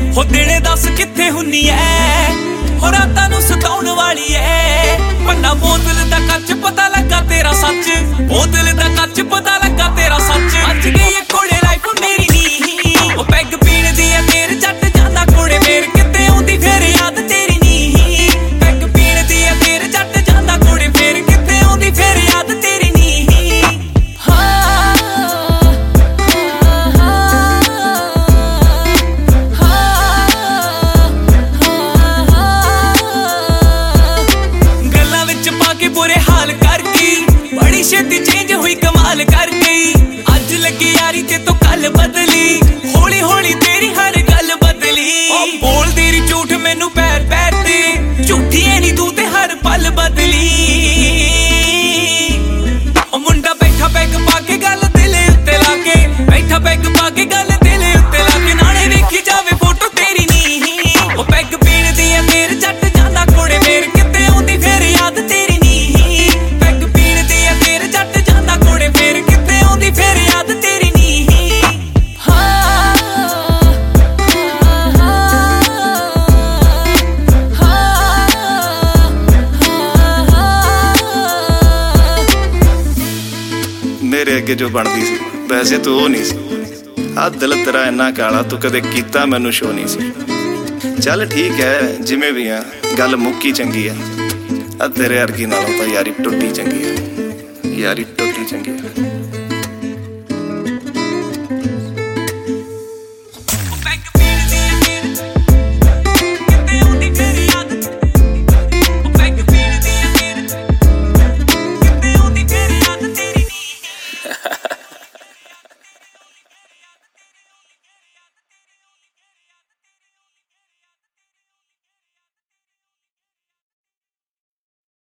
ਹੋ ਦਿਨੇ ਦੱਸ ਕਿੱਥੇ ਹੁੰਨੀ ਐ, ਹੋ ਰਾਤਾਂ ਨੂੰ ਸਤਾਉਣ ਵਾਲੀ ਐ। ਪੰਨਾ ਬੋਤਲ ਦਾ ਕੱਚ ਪਤਾ ਲੱਗਾ ਤੇਰਾ ਸੱਚ, ਬੋਤਲ ਦਾ ਕੱਚ ਪਤਾ ਲੱਗਾ ਤੇਰਾ ਸੱਚ। ਅੱਜ ਗਈ ਏ ਕੋਲੇ ਲਾਈਫ ਮੇਰੀ ਨੀ, ਉਹ ਪੈਗ ਪੀਣ ਦੀ ਐ ਮੇਰ ਜੱਟ ਜਾਂਦਾ ਕੋਲੇ ਮੇਰ ਕਿਤੇ ਆਉਂਦੀ ਫੇਰ ਯਾਦ ਤੇਰੀ ਨੀ। ਪੈਗ ਪੀਣ ਦੀ ਐ ਮੇਰ ਜੱਟ ਜਾਂਦਾ ਕੋਲੇ ਫੇਰ ਕਿਤੇ ਆਉਂਦੀ ਫੇਰ ਯਾਦ ਤੇਰੀ ਨੀ। ਬੁਰੇ ਹਾਲ ਕਰ ਗਈ, ਬੜੀ ਛੇਤੀ ਚੇਂਜ ਹੋਈ ਕਮਾਲ ਕਰ ਗਈ। ਅੱਜ ਲੱਗੀ ਯਾਰੀ ਤੇ ਤੂੰ ਕੱਲ ਬਦਲੀ, ਹੌਲੀ ਹੌਲੀ ਤੇਰੀ ਹਰ ਗੱਲ ਬਦਲੀ। ਉਹ ਬੋਲਦੀ ਰੀ ਝੂਠ ਮੈਨੂੰ ਪੈਰ ਪੈਰ ਤੇ, ਝੂਠੀ ਐ ਨੀ ਤੂੰ ਤੇ ਹਰ ਪਲ ਬਦਲੀ। ਉਹ ਮੁੰਡਾ ਬੈਠਾ ਪੈਗ ਪਾ ਕੇ ਗੱਲ ਦਿਲ ਉੱਤੇ ਲਾ ਕੇ, ਬੈਠਾ ਪੈਗ ਪਾ ਕੇ ਗੱਲ ਦਿਲ ਉੱਤੇ ਲਾ ਕੇ। ਨਾਲੇ ਵੇਖੀ ਜਾਵੇ ਫੋਟੋ ਤੇਰੀ ਨੀ, ਉਹ ਪੈਗ ਪੀਣ ਦੀ ਐ ਮੇਰ ਜੱਟ ਜਾਂਦਾ ਕੋੜੇ ਮੇਰ ਕਿਤੇ ਆਉਂਦੀ ਫੇਰ ਯਾਦ ਤੇਰੀ। ਮੇਰੇ ਅੱਗੇ ਜੋ ਬਣਦੀ ਸੀ ਵੈਸੇ ਤੂੰ ਉਹ ਨਹੀਂ ਸੀ। ਆਹ ਦਿਲ ਤੇਰਾ ਇੰਨਾ ਕਾਲਾ ਤੂੰ ਕਦੇ ਕੀਤਾ ਮੈਨੂੰ ਸ਼ੋ ਨਹੀਂ ਸੀ। ਚੱਲ ਠੀਕ ਹੈ ਜਿਵੇਂ ਵੀ ਆ, ਗੱਲ ਮੁੱਕੀ ਚੰਗੀ ਆ। ਆ ਤੇਰੇ ਵਰਗੀ ਨਾਲੋਂ ਤਾਂ ਯਾਰੀ ਟੁੱਟੀ ਚੰਗੀ ਆ, ਯਾਰੀ ਟੁੱਟੀ ਚੰਗੀ ਆ।